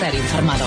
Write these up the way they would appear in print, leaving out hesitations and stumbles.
Estar informado.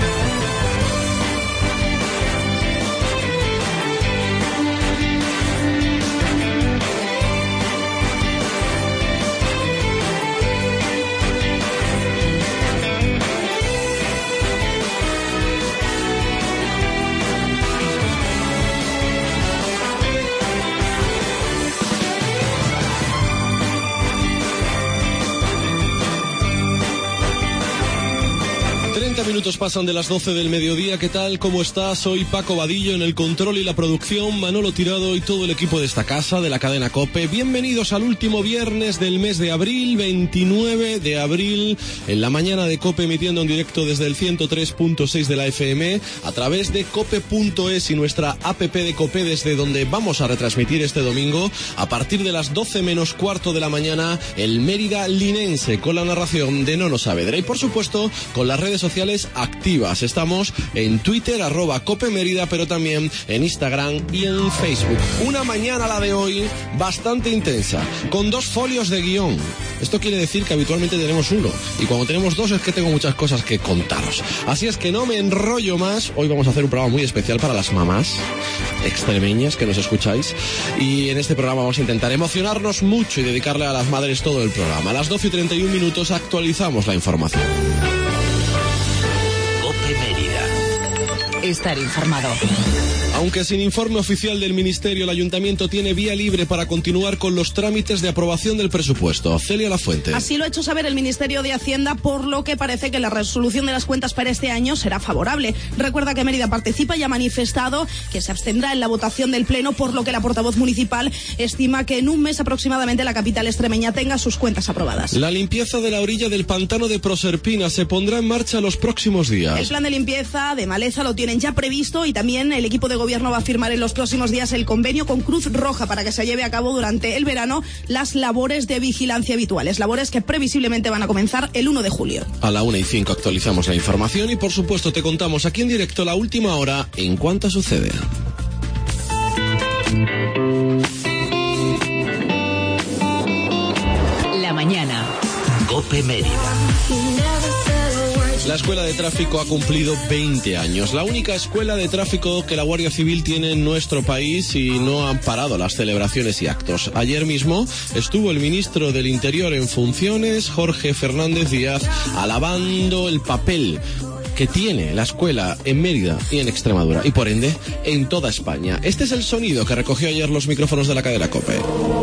Minutos pasan de las 12 del mediodía. ¿Qué tal? ¿Cómo estás? Soy Paco Vadillo en el control y la producción, Manolo Tirado y todo el equipo de esta casa, de la cadena COPE. Bienvenidos al último viernes del mes de abril, 29 de abril, en la mañana de COPE, emitiendo en directo desde el 103.6 de la FM, a través de cope.es y nuestra app de COPE, desde donde vamos a retransmitir este domingo, a partir de las 12 menos cuarto de la mañana, el Mérida Linense, con la narración de Nono Saavedra y, por supuesto, con las redes sociales activas. Estamos en Twitter, @COPEMérida, pero también en Instagram y en Facebook. Una mañana, la de hoy, bastante intensa, con 2 folios de guión. Esto quiere decir que habitualmente tenemos uno, y cuando tenemos 2 es que tengo muchas cosas que contaros. Así es que no me enrollo más. Hoy vamos a hacer un programa muy especial para las mamás extremeñas que nos escucháis, y en este programa vamos a intentar emocionarnos mucho y dedicarle a las madres todo el programa. A las 12:31 actualizamos la información. Estar informado. Aunque sin informe oficial del Ministerio, el Ayuntamiento tiene vía libre para continuar con los trámites de aprobación del presupuesto. Celia Lafuente. Así lo ha hecho saber el Ministerio de Hacienda, por lo que parece que la resolución de las cuentas para este año será favorable. Recuerda que Mérida participa y ha manifestado que se abstendrá en la votación del Pleno, por lo que la portavoz municipal estima que en un mes aproximadamente la capital extremeña tenga sus cuentas aprobadas. La limpieza de la orilla del pantano de Proserpina se pondrá en marcha los próximos días. El plan de limpieza de maleza lo tienen ya previsto, y también el equipo de gobierno va a firmar en los próximos días el convenio con Cruz Roja para que se lleve a cabo durante el verano las labores de vigilancia habituales, labores que previsiblemente van a comenzar el 1 de julio. A la 1:05 actualizamos la información y, por supuesto, te contamos aquí en directo la última hora en cuanto sucede. La mañana. COPE Mérida. La Escuela de Tráfico ha cumplido 20 años. La única escuela de tráfico que la Guardia Civil tiene en nuestro país, y no han parado las celebraciones y actos. Ayer mismo estuvo el ministro del Interior en funciones, Jorge Fernández Díaz, alabando el papel que tiene la escuela en Mérida y en Extremadura, y por ende en toda España. Este es el sonido que recogió ayer los micrófonos de la cadena COPE.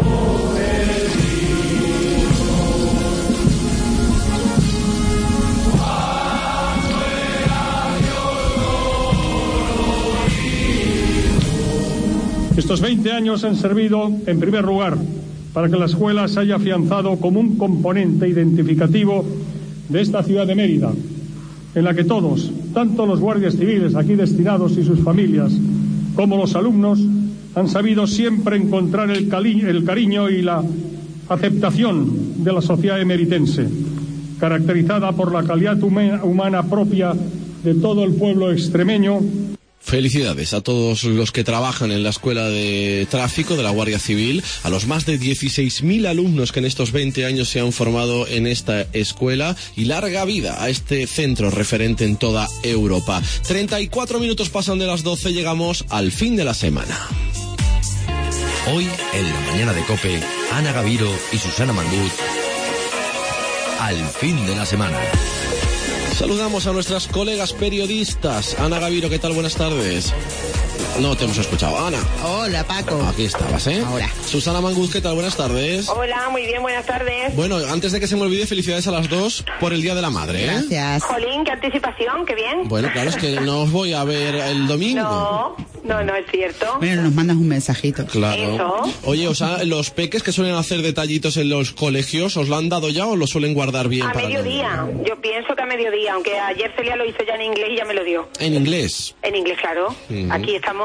Estos 20 años han servido, en primer lugar, para que la escuela se haya afianzado como un componente identificativo de esta ciudad de Mérida, en la que todos, tanto los guardias civiles aquí destinados y sus familias, como los alumnos, han sabido siempre encontrar el cariño y la aceptación de la sociedad emeritense, caracterizada por la calidad humana propia de todo el pueblo extremeño. Felicidades a todos los que trabajan en la Escuela de Tráfico de la Guardia Civil, a los más de 16.000 alumnos que en estos 20 años se han formado en esta escuela, y larga vida a este centro referente en toda Europa. 34 minutos pasan de las 12, llegamos al fin de la semana. Hoy, en la mañana de COPE, Ana Gaviro y Susana Manguz, al fin de la semana. Saludamos a nuestras colegas periodistas. Ana Gaviro, ¿qué tal? Buenas tardes. No te hemos escuchado. Ana. Hola, Paco. Aquí estabas, ¿eh? Ahora. Susana Manguz, ¿qué tal? Buenas tardes. Hola, muy bien, buenas tardes. Bueno, antes de que se me olvide, felicidades a las dos por el Día de la Madre, ¿eh? Gracias. Jolín, qué anticipación, qué bien. Bueno, claro, es que no os voy a ver el domingo. No es cierto. Bueno, nos mandas un mensajito. Claro. Eso. Oye, o sea, los peques que suelen hacer detallitos en los colegios, ¿os lo han dado ya o lo suelen guardar bien? A para mediodía. Yo pienso que a mediodía, aunque ayer Celia lo hizo ya en inglés y ya me lo dio. ¿En inglés? En inglés, claro. Aquí estamos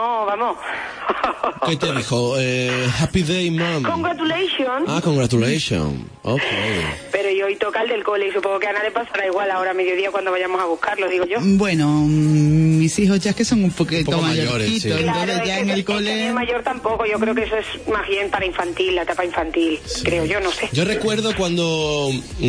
llamó, vamos. ¿Qué te dijo? Happy Day, Mom. Congratulations. Ah, congratulations. Ok. Pero y hoy toca el del cole y supongo que a Ana le pasará igual ahora a mediodía cuando vayamos a buscarlo, digo yo. Bueno, mis hijos ya es que son un poquito poco mayorcitos, mayores, sí. entonces Claro, ya es en que el cole... el mayor tampoco, yo creo que eso es más bien para infantil, la etapa infantil, creo yo, no sé. Yo recuerdo cuando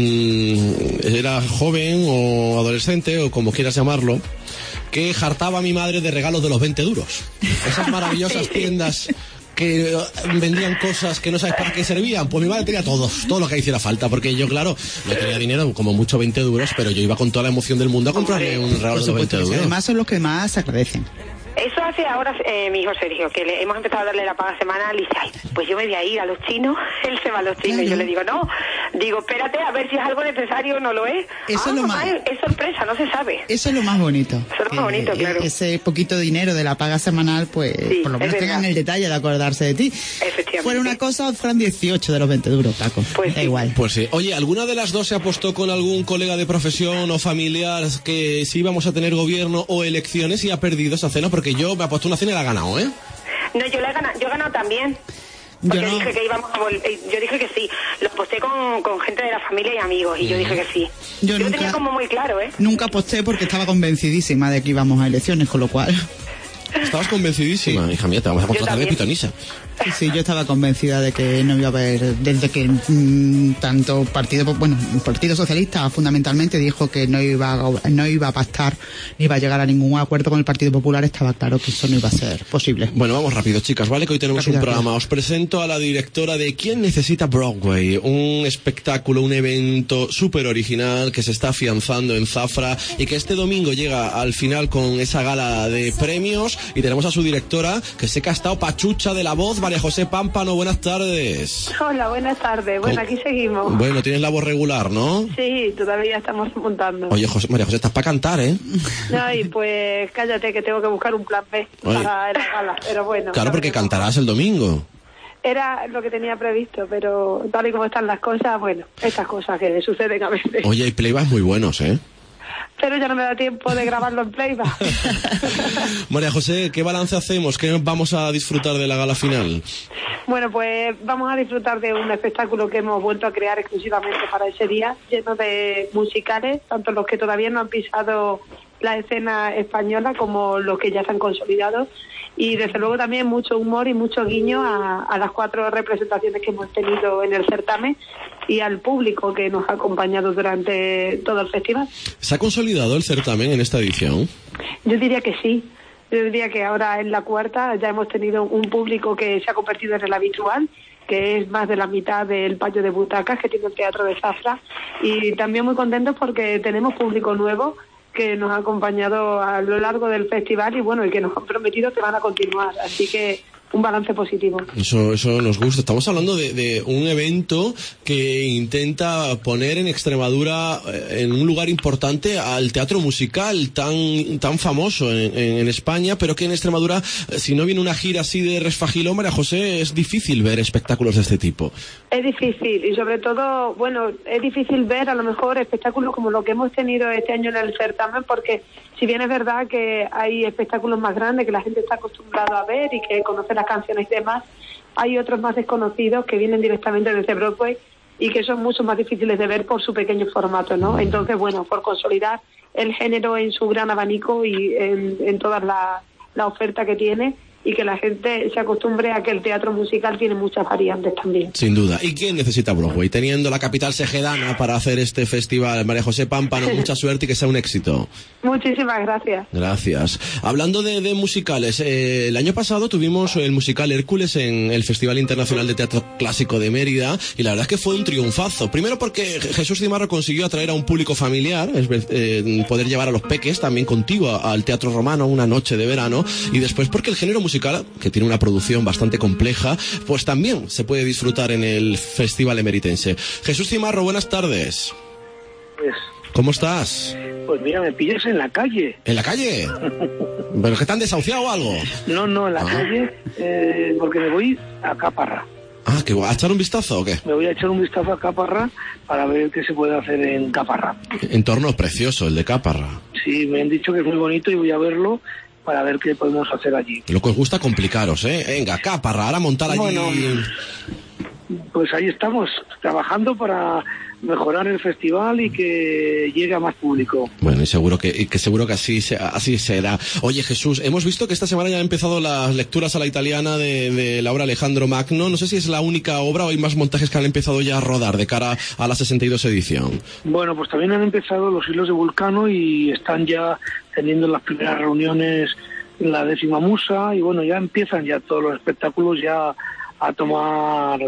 era joven o adolescente, o como quieras llamarlo, que jartaba a mi madre de regalos de los 20 duros. Esas maravillosas tiendas que vendían cosas que no sabes para qué servían. Pues mi madre tenía todo lo que hiciera falta, porque yo, claro, no tenía dinero, como mucho 20 duros, pero yo iba con toda la emoción del mundo a comprarle un regalo de los 20 duros. Además son los que más se agradecen. Eso hace ahora mi hijo Sergio, que hemos empezado a darle la paga semanal y dice, ay, pues yo me voy a ir a los chinos, él se va a los chinos. Claro. Y yo le digo, no, espérate a ver si es algo necesario o no lo es. Eso es lo mamá, más... es sorpresa, no se sabe. Eso es lo más bonito. Eso es lo más bonito, claro. Ese poquito dinero de la paga semanal, pues Sí, por lo menos es tengan verdad. el detalle de acordarse de ti. Efectivamente. Fuera una cosa, fueran 18 de los 20 duros, Paco. Pues da sí. igual. Pues sí. Oye, ¿alguna de las dos se apostó con algún colega de profesión o familiar que si íbamos a tener gobierno o elecciones y ha perdido esa cena? Porque yo me apuesto una cena y la he ganado, ¿eh? No, yo he ganado también. Porque Yo no. dije que íbamos a yo dije que sí. Lo aposté con gente de la familia y amigos y yo dije que sí. Yo Yo lo nunca- tenía como muy claro, ¿eh? Nunca aposté porque estaba convencidísima de que íbamos a elecciones, con lo cual... Estabas convencidísima, hija mía, te vamos a contratar de también. pitonisa. Sí, yo estaba convencida de que no iba a haber, desde que tanto Partido Socialista fundamentalmente dijo que no iba a pactar, ni iba a llegar a ningún acuerdo con el Partido Popular, estaba claro que eso no iba a ser posible. Bueno, vamos rápido, chicas, ¿vale? Que hoy tenemos Rápido, un programa. Os presento a la directora de ¿Quién necesita Broadway? Un espectáculo, un evento súper original que se está afianzando en Zafra y que este domingo llega al final con esa gala de premios. Y tenemos a su directora, que sé que ha estado pachucha de la voz, María José Pámpano. Buenas tardes. Hola, buenas tardes. Bueno, aquí seguimos. Bueno, tienes la voz regular, ¿no? Sí, todavía estamos montando. Oye, María José, estás para cantar, ¿eh? No, y pues cállate que tengo que buscar un plan B Oye. para la gala, pero bueno. Claro, porque veremos. cantarás el domingo. Era lo que tenía previsto, pero tal y como están las cosas, bueno, estas cosas que suceden a veces. Oye, hay playbacks muy buenos, ¿eh? Pero ya no me da tiempo de grabarlo en playback. María José, ¿qué balance hacemos? ¿Qué vamos a disfrutar de la gala final? Bueno, pues vamos a disfrutar de un espectáculo que hemos vuelto a crear exclusivamente para ese día, lleno de musicales, tanto los que todavía no han pisado la escena española como los que ya están consolidados, y desde luego también mucho humor y mucho guiño a las 4 representaciones que hemos tenido en el certamen y al público que nos ha acompañado durante todo el festival. ¿Se ha consolidado el certamen en esta edición? Yo diría que sí. Yo diría que ahora en la 4ª ya hemos tenido un público que se ha convertido en el habitual, que es más de la mitad del patio de butacas que tiene el Teatro de Zafra, y también muy contentos porque tenemos público nuevo que nos ha acompañado a lo largo del festival y bueno, y que nos han prometido que van a continuar, así que un balance positivo. Eso nos gusta. Estamos hablando de un evento que intenta poner en Extremadura en un lugar importante al teatro musical tan famoso en España, pero que en Extremadura, si no viene una gira así de resfagilón, María José, es difícil ver espectáculos de este tipo. Es difícil y sobre todo, bueno, es difícil ver a lo mejor espectáculos como lo que hemos tenido este año en el certamen, porque si bien es verdad que hay espectáculos más grandes que la gente está acostumbrada a ver y que conoce las canciones y demás, hay otros más desconocidos que vienen directamente desde Broadway y que son mucho más difíciles de ver por su pequeño formato, ¿no? Entonces, bueno, por consolidar el género en su gran abanico y en toda la oferta que tiene, y que la gente se acostumbre a que el teatro musical tiene muchas variantes también. Sin duda. ¿Y quién necesita Broadway? Teniendo la capital segedana para hacer este festival, María José Pámpano, mucha suerte y que sea un éxito. Muchísimas gracias. Gracias. Hablando de musicales, el año pasado tuvimos el musical Hércules en el Festival Internacional de Teatro Clásico de Mérida y la verdad es que fue un triunfazo. Primero porque Jesús Cimarro consiguió atraer a un público familiar, poder llevar a los peques también contigo al Teatro Romano una noche de verano, y después porque el género musical, que tiene una producción bastante compleja, pues también se puede disfrutar en el Festival Emeritense. Jesús Cimarro, buenas tardes. Pues, ¿Cómo estás? pues mira, me pillas en la calle. ¿En la calle? ¿Pero que te han desahuciado o algo? No, en la calle, porque me voy a Caparra. Ah, ¿que a echar un vistazo o qué? Me voy a echar un vistazo a Caparra para ver qué se puede hacer en Caparra. Entorno precioso, el de Caparra. Sí, me han dicho que es muy bonito y voy a verlo. para ver qué podemos hacer allí. Lo que os gusta complicaros, Venga, Caparra, ahora montar allí. Bueno, pues ahí estamos, trabajando para mejorar el festival y que llegue a más público. Bueno, y seguro que así será. Oye, Jesús, hemos visto que esta semana ya han empezado las lecturas a la italiana de la obra Alejandro Magno. No sé si es la única obra o hay más montajes que han empezado ya a rodar de cara a la 62 edición. Bueno, pues también han empezado los hilos de Vulcano y están ya teniendo las primeras reuniones en la 10ª Musa, y bueno, ya empiezan ya todos los espectáculos ya a tomar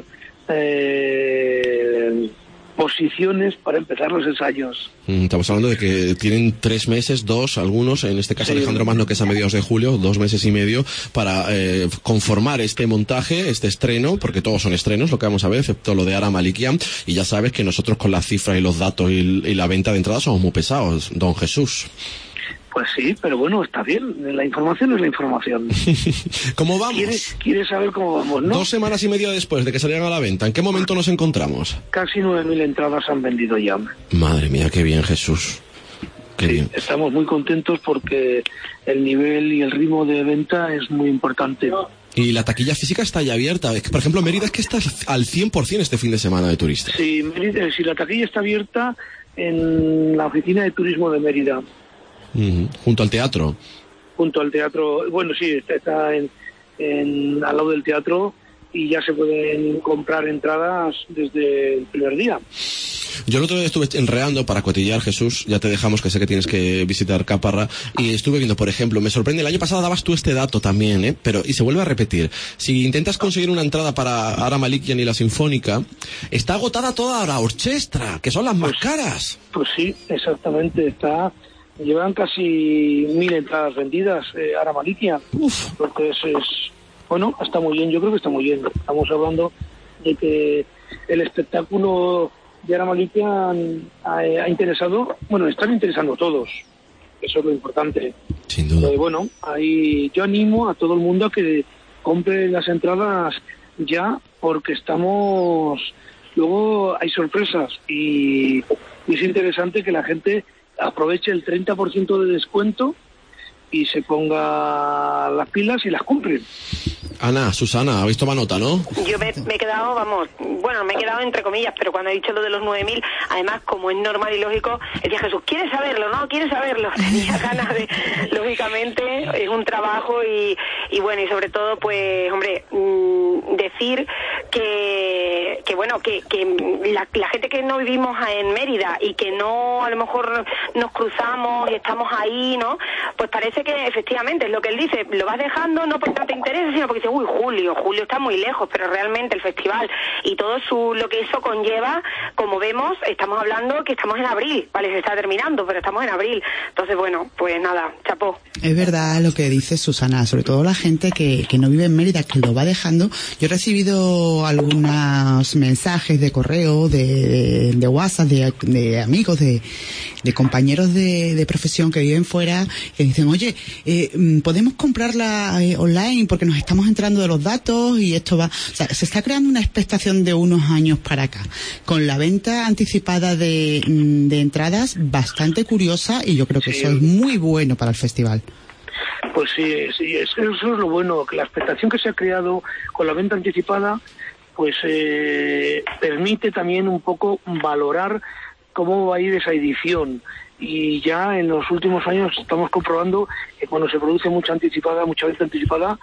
posiciones para empezar los ensayos. Estamos hablando de que tienen 3 meses, 2 algunos, en este caso sí. Alejandro Magno, que es a mediados de julio, 2 meses y medio, para conformar este montaje, este estreno, porque todos son estrenos, lo que vamos a ver, excepto lo de Ara Malikian, y ya sabes que nosotros con las cifras y los datos y la venta de entradas somos muy pesados, don Jesús. Pues sí, pero bueno, está bien. La información es la información. ¿Cómo vamos? ¿Quieres saber cómo vamos, no? 2 semanas y media después de que salieran a la venta, ¿en qué momento nos encontramos? Casi 9.000 entradas han vendido ya. Madre mía, qué bien, Jesús. Qué bien. Estamos muy contentos porque el nivel y el ritmo de venta es muy importante. Y la taquilla física está ya abierta. Por ejemplo, Mérida es que está al 100% este fin de semana de turistas. Sí, Mérida, sí, la taquilla está abierta en la oficina de turismo de Mérida. Junto al teatro. Junto al teatro, bueno, sí, está al lado del teatro, y ya se pueden comprar entradas desde el primer día. Yo el otro día estuve enreando para cotillear, Jesús, ya te dejamos, que sé que tienes que visitar Caparra, y estuve viendo, por ejemplo, me sorprende, el año pasado dabas tú este dato también, y se vuelve a repetir. Si intentas conseguir una entrada para Ara Malikian y la Sinfónica, está agotada toda la orquesta, que son las más caras. Pues sí, exactamente, llevan casi 1.000 entradas vendidas, Ara Malikian. Porque bueno, está muy bien, yo creo que está muy bien. Estamos hablando de que el espectáculo de Ara Malikian ha interesado, bueno, están interesando todos, eso es lo importante. Sin duda. Bueno, ahí yo animo a todo el mundo a que compre las entradas ya, porque luego hay sorpresas, y es interesante que la gente aproveche el 30% de descuento y se ponga las pilas y las compren. Ana, Susana, habéis tomado nota, ¿no? Yo me he quedado, me he quedado entre comillas, pero cuando he dicho lo de los 9.000, además, como es normal y lógico, decía Jesús, ¿quieres saberlo? No, ¿quieres saberlo? Tenía ganas de, lógicamente, es un trabajo y bueno, y sobre todo, pues, hombre, decir que la gente que no vivimos en Mérida y que no, a lo mejor nos cruzamos y estamos ahí, ¿no? Pues parece que efectivamente es lo que él dice, lo vas dejando no porque no te interesa, sino porque dice, uy, julio está muy lejos, pero realmente el festival y todo lo que eso conlleva, como vemos, estamos hablando que estamos en abril, vale, se está terminando, pero estamos en abril. Entonces, bueno, pues nada, chapó. Es verdad lo que dice Susana, sobre todo la gente que no vive en Mérida, que lo va dejando. Yo he recibido algunos mensajes de correo, de WhatsApp, de amigos, de compañeros de profesión que viven fuera, que dicen, oye, podemos comprarla online porque nos estamos enterando de los datos y esto va... O sea, se está creando una expectación de unos años para acá, con la venta anticipada de entradas bastante curiosa, y yo creo que eso es muy bueno para el festival. Pues sí, eso es lo bueno, que la expectación que se ha creado con la venta anticipada, pues permite también un poco valorar cómo va a ir esa edición. Y ya en los últimos años estamos comprobando que cuando se produce mucha venta anticipada,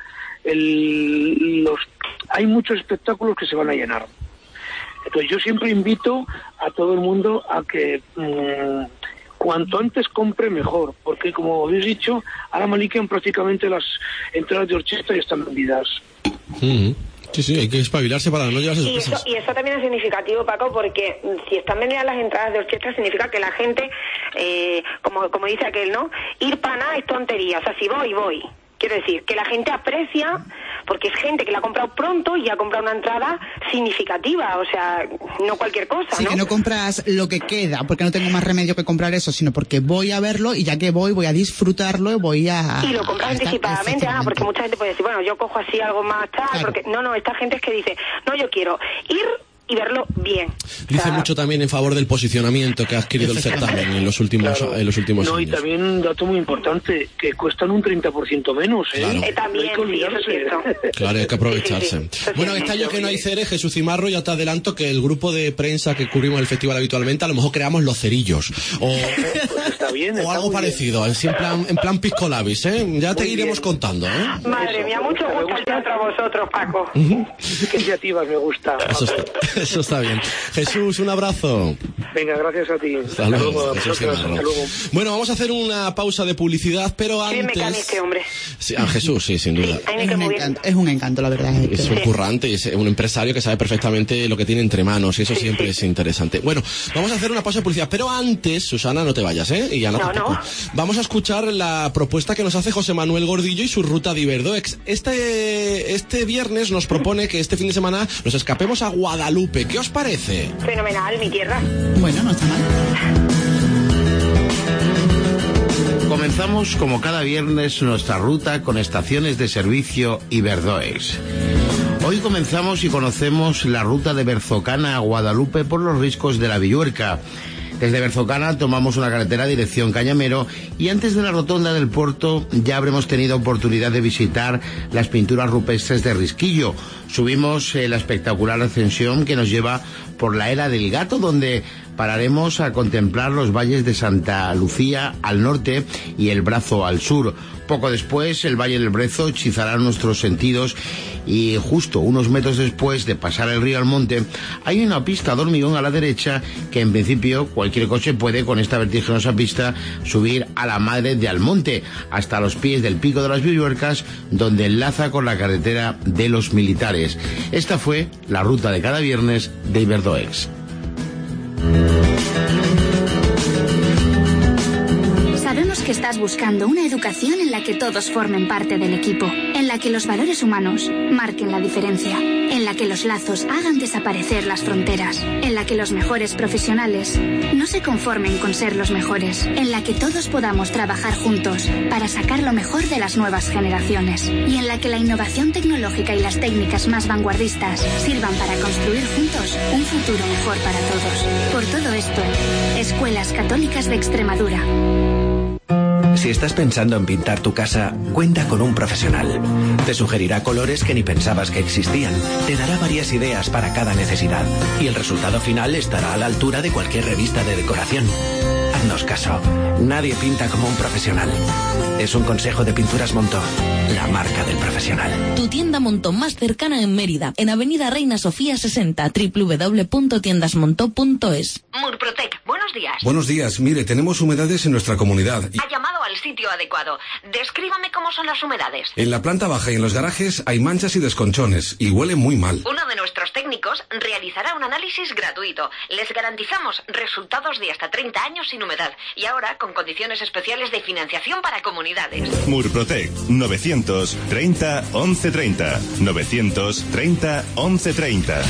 hay muchos espectáculos que se van a llenar. Entonces yo siempre invito a todo el mundo a que cuanto antes compre mejor, porque como habéis dicho, Ara Malikian prácticamente las entradas de orquesta ya están vendidas. Sí, hay que espabilarse para no llevarse sorpresas. Y eso también es significativo, Paco, porque si están vendidas las entradas de orquesta, significa que la gente, como dice aquel, ¿no? Ir para nada es tontería, o sea, si voy. Quiero decir, que la gente aprecia, porque es gente que la ha comprado pronto y ha comprado una entrada significativa, o sea, no cualquier cosa, sí, ¿no? Que no compras lo que queda, porque no tengo más remedio que comprar eso, sino porque voy a verlo, y ya que voy a disfrutarlo, y lo compras anticipadamente, porque mucha gente puede decir, bueno, yo cojo así algo más tal, claro. Porque no, esta gente es que dice, no, yo quiero ir y verlo bien. Dice mucho también en favor del posicionamiento que ha adquirido el certamen en los últimos No, años. y también un dato muy importante, que cuestan un 30% menos, ¿eh? Claro. También, no hay que olvidarse. Claro, hay que aprovecharse. Bueno, este año que no hay Ceres, Jesús Cimarro, ya te adelanto que el grupo de prensa que cubrimos el festival habitualmente, a lo mejor creamos los cerillos. O, Pues está bien, o está algo muy parecido, así en plan pisco labis, ¿eh? Ya te Muy iremos bien. contando, ¿eh? Madre mía, mucho me gusto el gusta. teatro a vosotros, Paco. bien. Qué iniciativas, me gusta. Eso está bien. Jesús, un abrazo. Venga, gracias a ti. Hasta luego, a Jesús vosotras, Cimarro. hasta luego. Bueno, vamos a hacer una pausa de publicidad, pero Qué antes... mecánico este hombre. Sí, a Jesús, sí, sin duda. A mí me quedó muy bien. Es un encanto, la verdad. Es un currante y es un empresario que sabe perfectamente lo que tiene entre manos y eso siempre es interesante. Bueno, vamos a hacer una pausa de publicidad, pero antes, Susana, no te vayas, ¿eh? Y Ana No, tampoco. no. Vamos a escuchar la propuesta que nos hace José Manuel Gordillo y su ruta de Iberdoex. Este viernes nos propone que este fin de semana nos escapemos a Guadalupe. ¿Qué os parece? Fenomenal, mi tierra. Bueno, no está mal. Comenzamos como cada viernes nuestra ruta con estaciones de servicio Iberdoex. Hoy comenzamos y conocemos la ruta de Berzocana a Guadalupe por los riscos de la Villuerca. Desde Berzocana tomamos una carretera dirección Cañamero y antes de la rotonda del puerto ya habremos tenido oportunidad de visitar las pinturas rupestres de Risquillo. Subimos la espectacular ascensión que nos lleva por la Era del Gato, donde pararemos a contemplar los valles de Santa Lucía al norte y el Brazo al sur. Poco después, el Valle del Brezo hechizará nuestros sentidos y justo unos metros después de pasar el río Almonte hay una pista de hormigón a la derecha que en principio cualquier coche puede con esta vertiginosa pista subir a la madre de Almonte hasta los pies del Pico de las Villuercas, donde enlaza con la carretera de los Militares. Esta fue la ruta de cada viernes de Iberdoex. Sabemos que estás buscando una educación en la que todos formen parte del equipo, en la que los valores humanos marquen la diferencia, en la que los lazos hagan desaparecer las fronteras, en la que los mejores profesionales no se conformen con ser los mejores, en la que todos podamos trabajar juntos para sacar lo mejor de las nuevas generaciones y en la que la innovación tecnológica y las técnicas más vanguardistas sirvan para construir juntos un futuro mejor para todos. Por todo esto, Escuelas Católicas de Extremadura. Si estás pensando en pintar tu casa, cuenta con un profesional. Te sugerirá colores que ni pensabas que existían. Te dará varias ideas para cada necesidad. Y el resultado final estará a la altura de cualquier revista de decoración. Haznos caso. Nadie pinta como un profesional. Es un consejo de Pinturas Montó, la marca del profesional. Tu tienda Montó más cercana en Mérida, en Avenida Reina Sofía 60, www.tiendasmontó.es. Murprotec, buenos días. Buenos días, mire, tenemos humedades en nuestra comunidad. Ha llamado al sitio adecuado. Descríbame cómo son las humedades. En la planta baja y en los garajes hay manchas y desconchones, y huele muy mal. Uno de nuestros técnicos realizará un análisis gratuito. Les garantizamos resultados de hasta 30 años sin humedad. Y ahora con condiciones especiales de financiación para comunidades. Murprotec, 930 1130. 930 1130.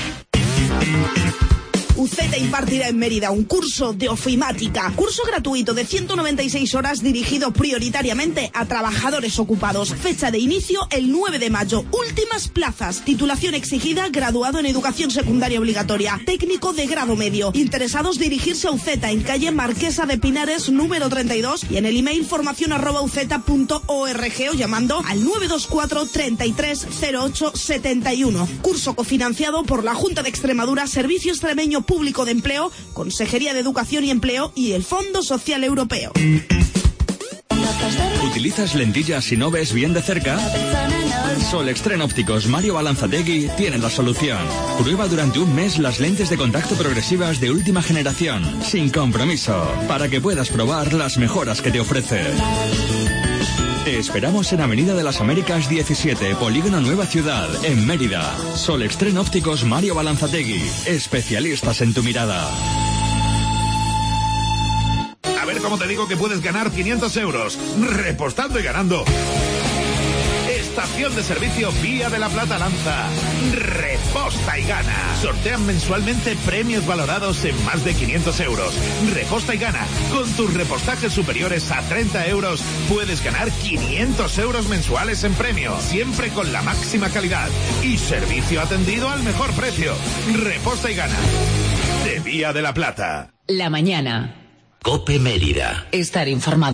UCETA impartirá en Mérida un curso de ofimática, curso gratuito de 196 horas dirigido prioritariamente a trabajadores ocupados. Fecha de inicio el 9 de mayo, últimas plazas, titulación exigida, graduado en educación secundaria obligatoria, técnico de grado medio. Interesados dirigirse a UCETA en calle Marquesa de Pinares número 32 y en el email formacion@uceta.org o llamando al 924 33 08 71. Curso cofinanciado por la Junta de Extremadura, Servicio Extremeño Público de Empleo, Consejería de Educación y Empleo y el Fondo Social Europeo. ¿Utilizas lentillas y no ves bien de cerca? Solextren Ópticos Mario Balanzategui tienen la solución. Prueba durante un mes las lentes de contacto progresivas de última generación, sin compromiso, para que puedas probar las mejoras que te ofrece. Te esperamos en Avenida de las Américas 17, Polígono Nueva Ciudad, en Mérida. Solextren Ópticos Mario Balanzategui, especialistas en tu mirada. A ver cómo te digo que puedes ganar 500 euros, repostando y ganando. estación de servicio Vía de la Plata lanza Reposta y Gana. Sortean mensualmente premios valorados en más de 500 euros. Reposta y Gana. Con tus repostajes superiores a 30 euros puedes ganar 500 euros mensuales en premio. Siempre con la máxima calidad y servicio atendido al mejor precio. Reposta y Gana. De Vía de la Plata. La mañana. COPE Mérida. Estar informado.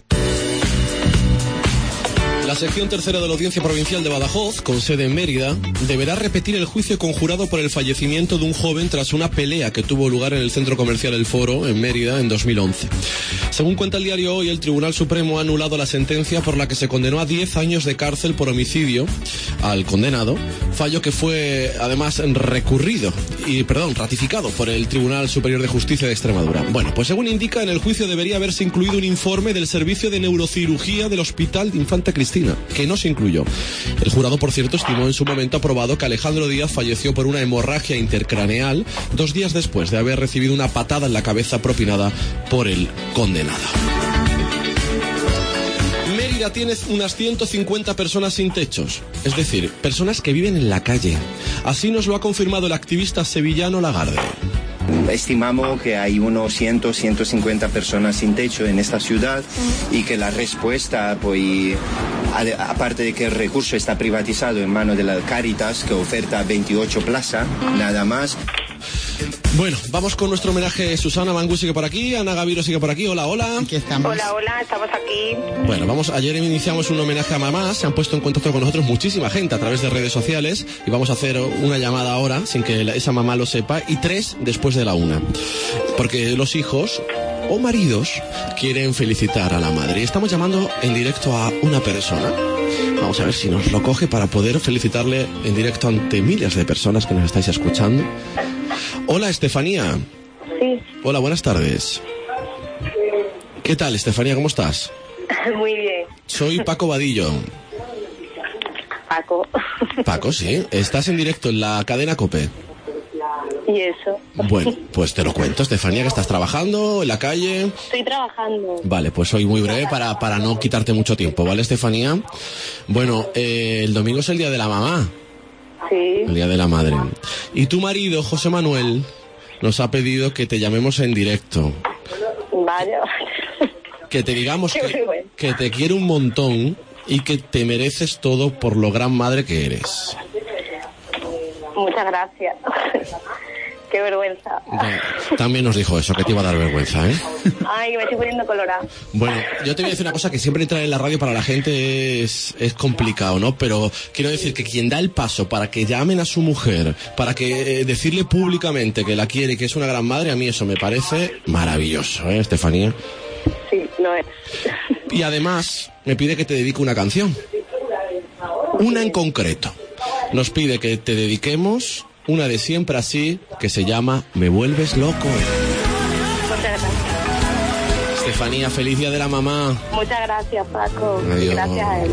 La sección tercera de la Audiencia Provincial de Badajoz, con sede en Mérida, deberá repetir el juicio conjurado por el fallecimiento de un joven tras una pelea que tuvo lugar en el centro comercial El Foro, en Mérida, en 2011. Según cuenta el diario Hoy, el Tribunal Supremo ha anulado la sentencia por la que se condenó a 10 años de cárcel por homicidio al condenado, fallo que fue además ratificado por el Tribunal Superior de Justicia de Extremadura. Bueno, pues según indica, en el juicio debería haberse incluido un informe del Servicio de Neurocirugía del Hospital de Infanta Cristina, que no se incluyó. El jurado, por cierto, estimó en su momento aprobado que Alejandro Díaz falleció por una hemorragia intercraneal 2 días después de haber recibido una patada en la cabeza propinada por el condenado. Mérida tiene unas 150 personas sin techos, es decir, personas que viven en la calle. Así nos lo ha confirmado el activista sevillano Lagarde. Estimamos que hay unos 150 personas sin techo en esta ciudad y que la respuesta, pues, aparte de que el recurso está privatizado en manos de la Cáritas, que oferta 28 plazas, nada más. Bueno, vamos con nuestro homenaje. Susana Mangú sigue por aquí, Ana Gaviro sigue por aquí. Hola, hola. Aquí estamos. Hola, estamos aquí. Bueno, ayer iniciamos un homenaje a mamás. Se han puesto en contacto con nosotros muchísima gente a través de redes sociales y vamos a hacer una llamada ahora sin que esa mamá lo sepa y 3 después de la 1. Porque los hijos o maridos quieren felicitar a la madre. Y estamos llamando en directo a una persona. Vamos a ver si nos lo coge para poder felicitarle en directo ante miles de personas que nos estáis escuchando. Hola, Estefanía. Sí. Hola, buenas tardes. ¿Qué tal, Estefanía? ¿Cómo estás? Muy bien. Soy Paco Vadillo. Paco. Paco, sí. Estás en directo en la cadena COPE. ¿Y eso? Bueno, pues te lo cuento, Estefanía, que estás trabajando en la calle. Estoy trabajando. Vale, pues soy muy breve para no quitarte mucho tiempo, ¿vale, Estefanía? Bueno, el domingo es el Día de la Mamá. Sí. El Día de la Madre. Y tu marido, José Manuel, nos ha pedido que te llamemos en directo. Vaya. Que te digamos que te quiere un montón y que te mereces todo por lo gran madre que eres. Muchas gracias. Qué vergüenza. También nos dijo eso, que te iba a dar vergüenza, ¿eh? Ay, que me estoy poniendo colorada. Bueno, yo te voy a decir una cosa, que siempre entrar en la radio para la gente es complicado, ¿no? Pero quiero decir que quien da el paso para que llamen a su mujer, para que decirle públicamente que la quiere y que es una gran madre, a mí eso me parece maravilloso, ¿eh, Estefanía? Sí, lo es. Y además me pide que te dedique una canción. Una en concreto. Nos pide que te dediquemos una de Siempre Así, que se llama Me Vuelves Loco. Muchas gracias. Estefanía, feliz Día de la Mamá. Muchas gracias, Paco. Adiós. Gracias a él.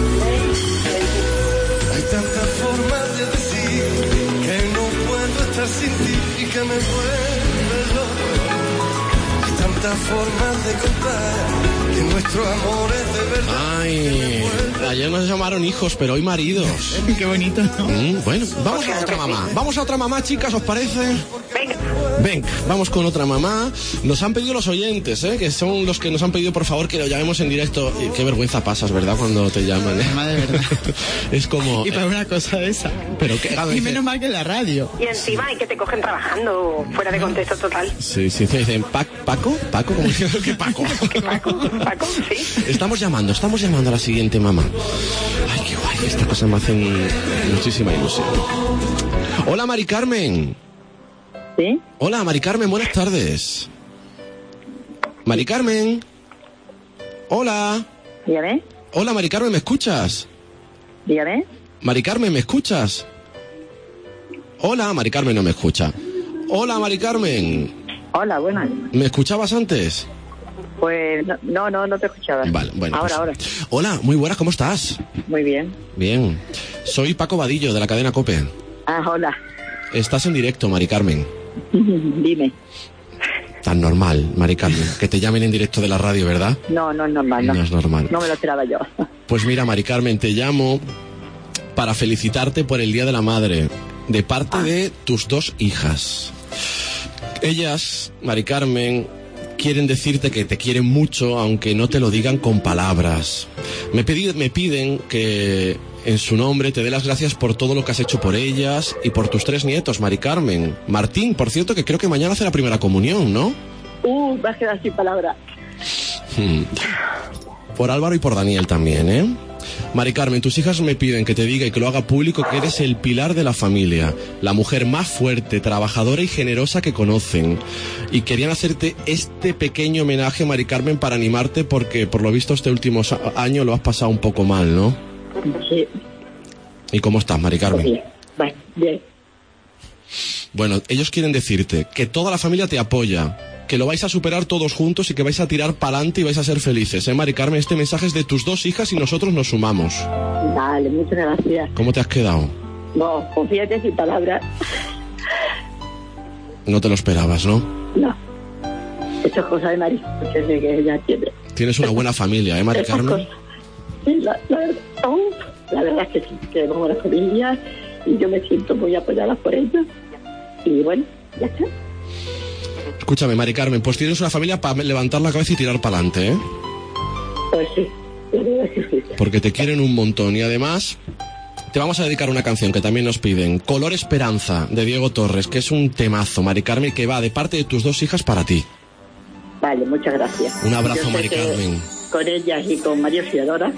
Hay tantas formas de decir que no puedo estar sin ti y que me vuelves loco. Hay tantas formas de contar que nuestro amor es de verdad. Ay, ayer nos llamaron hijos, pero hoy maridos. Qué bonito, ¿no? Bueno, vamos a otra mamá. Vamos a otra mamá, chicas, ¿os parece? Venga, vamos con otra mamá. Nos han pedido los oyentes, que son los que nos han pedido, por favor, que lo llamemos en directo. Y qué vergüenza pasas, ¿verdad? Cuando te llaman, de verdad. Es como... Y para una cosa de esa. Pero que, y menos mal que en la radio. Y encima hay que te cogen trabajando fuera de contexto total. Sí, dicen, ¿Paco? ¿Cómo que Paco? Paco, sí. Estamos llamando a la siguiente mamá. Ay, qué guay, esta cosa me hace muchísima ilusión. Hola, Mari Carmen. ¿Sí? Hola, Mari Carmen, buenas tardes. Mari Carmen. Hola. Dígame. Hola, Mari Carmen, ¿me escuchas? Dígame. Mari Carmen, ¿me escuchas? Hola, Mari Carmen no me escucha. Hola, Mari Carmen. Hola, buenas. ¿Me escuchabas antes? Pues no te escuchaba. Vale, bueno. Ahora. Hola, muy buenas, ¿cómo estás? Muy bien. Bien. Soy Paco Vadillo, de la cadena COPE. Ah, hola. Estás en directo, Mari Carmen. Dime. Tan normal, Mari Carmen, que te llamen en directo de la radio, ¿verdad? No es normal, no. No es normal. No me lo esperaba yo. Pues mira, Mari Carmen, te llamo para felicitarte por el Día de la Madre, de parte de tus 2 hijas. Ellas, Mari Carmen, quieren decirte que te quieren mucho, aunque no te lo digan con palabras. Me piden que en su nombre te dé las gracias por todo lo que has hecho por ellas y por tus 3 nietos, Mari Carmen. Martín, por cierto, que creo que mañana hace la primera comunión, ¿no? Me has quedado sin palabras. Por Álvaro y por Daniel también, ¿eh? Mari Carmen, tus hijas me piden que te diga y que lo haga público que eres el pilar de la familia, la mujer más fuerte, trabajadora y generosa que conocen. Y querían hacerte este pequeño homenaje, Mari Carmen, para animarte porque por lo visto este último año lo has pasado un poco mal, ¿no? Sí. ¿Y cómo estás, Mari Carmen? Bien. Bueno, bien. Bueno, ellos quieren decirte que toda la familia te apoya, que lo vais a superar todos juntos y que vais a tirar para adelante y vais a ser felices, ¿eh, Mari Carmen? Este mensaje es de tus 2 hijas y nosotros nos sumamos. Vale, muchas gracias. ¿Cómo te has quedado? No, confíate sin palabras. No te lo esperabas, ¿no? No. Esto es cosa de Mari, porque sé que ella tiene. Tienes una buena familia, ¿eh, Mari Carmen? Sí, la verdad es que sí, que tenemos una familia y yo me siento muy apoyada por ellos. Y bueno, ya está. Escúchame, Mari Carmen, pues tienes una familia para levantar la cabeza y tirar para adelante, ¿eh? Pues sí, porque te quieren un montón y además te vamos a dedicar una canción que también nos piden, Color Esperanza, de Diego Torres, que es un temazo, Mari Carmen, que va de parte de tus 2 hijas para ti. Vale, muchas gracias. Un abrazo, Mari Carmen. Con ellas y con María Auxiliadora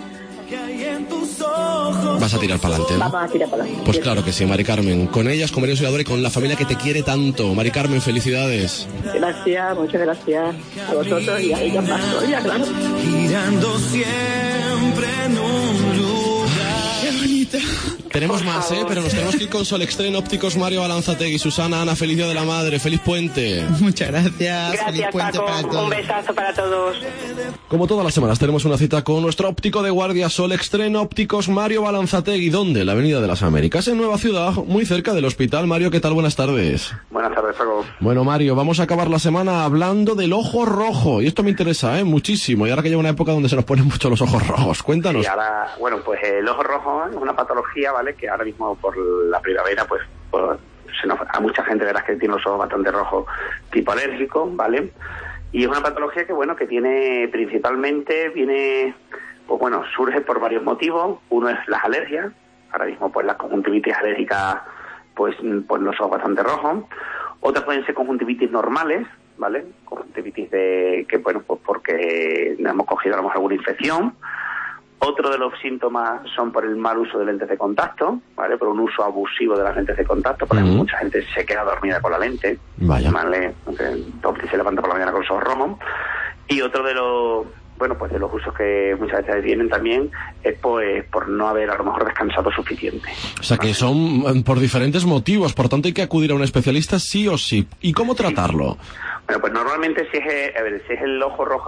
vas a tirar para adelante, ¿no? Vamos a tirar para adelante. Pues claro que sí, Mari Carmen. Con ellas, con María Auxiliadora y con la familia que te quiere tanto. Mari Carmen, felicidades. Gracias, muchas gracias a vosotros y a ellas más todavía, claro. Girando siempre en un lugar. Qué bonita. Tenemos más, pero nos tenemos que ir con Solextren Ópticos, Mario Balanzategui, Susana, Ana, feliz Día de la Madre, feliz puente. Muchas gracias. Gracias, feliz puente Paco. para todos. Un besazo para todos. Como todas las semanas tenemos una cita con nuestro óptico de guardia, Solextren Ópticos, Mario Balanzategui. ¿Dónde? La Avenida de las Américas, en Nueva Ciudad, muy cerca del hospital. Mario, ¿qué tal? Buenas tardes. Buenas tardes, Paco. Bueno, Mario, vamos a acabar la semana hablando del ojo rojo. Y esto me interesa, muchísimo. Y ahora que lleva una época donde se nos ponen mucho los ojos rojos. Cuéntanos. Sí, ahora, bueno, pues el ojo rojo es una patología, ¿vale? Que ahora mismo por la primavera, pues a mucha gente verás que tiene los ojos bastante rojos, tipo alérgico, ¿vale? Y es una patología que, bueno, que tiene principalmente, pues bueno, surge por varios motivos. Uno es las alergias. Ahora mismo, pues la conjuntivitis alérgica, pues los ojos bastante rojos. Otras pueden ser conjuntivitis normales, ¿vale? Conjuntivitis que, bueno, pues porque nos hemos cogido a lo mejor alguna infección. Otro de los síntomas son por el mal uso de lentes de contacto, ¿vale? Por un uso abusivo de las lentes de contacto. Por ejemplo, mucha gente se queda dormida con la lente, Vaya. ¿vale? Entonces se levanta por la mañana con los ojos rojos. Y otro de los, bueno, pues de los usos que muchas veces vienen también es pues por no haber a lo mejor descansado suficiente. O sea que son por diferentes motivos, por tanto hay que acudir a un especialista sí o sí. ¿Y cómo tratarlo? Bueno, pues normalmente si es el ojo rojo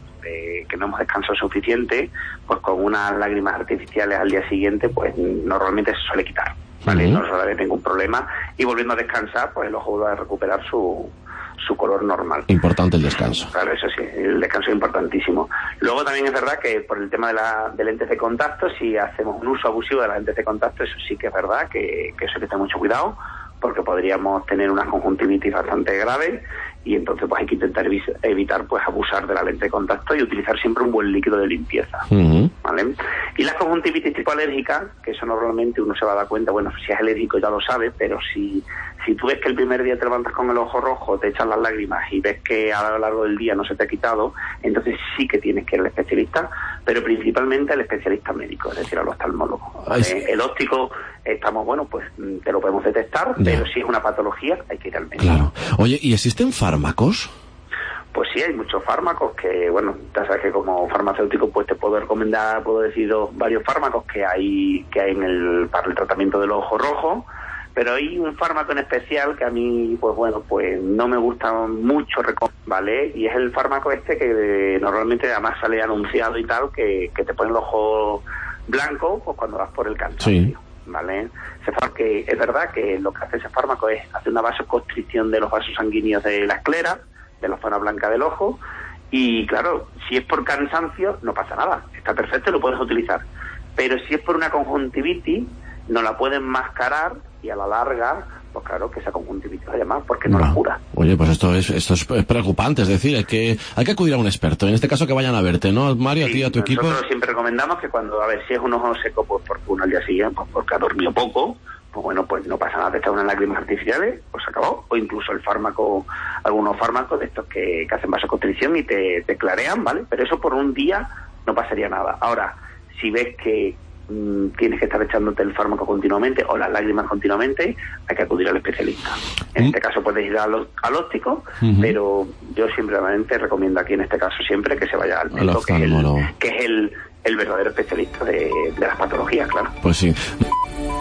que no hemos descansado suficiente, pues con unas lágrimas artificiales al día siguiente, pues normalmente se suele quitar, ¿vale? No suele haber ningún problema y volviendo a descansar, pues el ojo va a recuperar su color normal. Importante el descanso. Claro, eso sí, el descanso es importantísimo. Luego también es verdad que por el tema de lentes de contacto, si hacemos un uso abusivo de las lentes de contacto, eso sí que es verdad que eso hay que tener mucho cuidado, porque podríamos tener una conjuntivitis bastante grave y entonces pues hay que intentar evitar pues abusar de la lente de contacto y utilizar siempre un buen líquido de limpieza, ¿vale? Y las conjuntivitis tipo alérgica, que eso normalmente uno se va a dar cuenta, bueno, si es alérgico ya lo sabe, pero si tú ves que el primer día te levantas con el ojo rojo, te echas las lágrimas y ves que a lo largo del día no se te ha quitado, entonces sí que tienes que ir al especialista, pero principalmente al especialista médico, es decir, al oftalmólogo, ¿vale? El óptico, estamos, bueno, pues te lo podemos detectar, pero si es una patología hay que ir al médico. Claro. Oye, ¿y existen fármacos? Pues sí, hay muchos fármacos que, bueno, ya sabes que como farmacéutico pues te puedo recomendar, puedo decir varios fármacos que hay para el tratamiento del ojo rojo, pero hay un fármaco en especial que a mí, pues bueno, pues no me gusta mucho, ¿vale? Y es el fármaco que normalmente además sale anunciado y tal, que te pone el ojo blanco pues cuando vas por el cansancio. Sí. ¿Vale? Que es verdad que lo que hace ese fármaco es hacer una vasoconstricción de los vasos sanguíneos de la esclera, de la zona blanca del ojo, y claro, si es por cansancio no pasa nada, está perfecto y lo puedes utilizar, pero si es por una conjuntivitis, no la pueden mascarar y a la larga, pues claro, que esa conjuntivitis vaya más porque no la cura. Oye, pues esto es preocupante, es decir, hay que acudir a un experto, en este caso que vayan a verte, ¿no, Mario? Sí, a ti, a tu equipo. Nosotros siempre recomendamos que cuando, a ver, si es un ojo seco, pues porque uno al día siguiente, pues porque ha dormido poco, pues bueno, pues no pasa nada, te echan unas lágrimas artificiales, pues se acabó, o incluso el fármaco, algunos fármacos de estos que hacen vasoconstricción y te clarean, ¿vale? Pero eso por un día no pasaría nada. Ahora, si ves que tienes que estar echándote el fármaco continuamente o las lágrimas continuamente, hay que acudir al especialista. En este caso puedes ir al óptico, pero yo simplemente recomiendo aquí en este caso siempre que se vaya al médico, que es el verdadero especialista de las patologías, claro. Pues sí.